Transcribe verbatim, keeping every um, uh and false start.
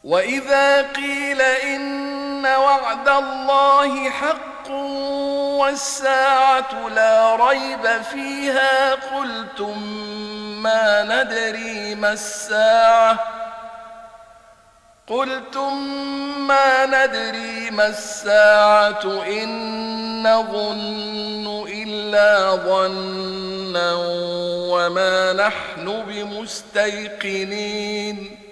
وإذا قيل إن وعد الله حق والساعة لا ريب فيها قلتم ما ندري ما الساعة قلتم ما ندري ما الساعة إن نظن إلا ظنا وما نحن بمستيقنين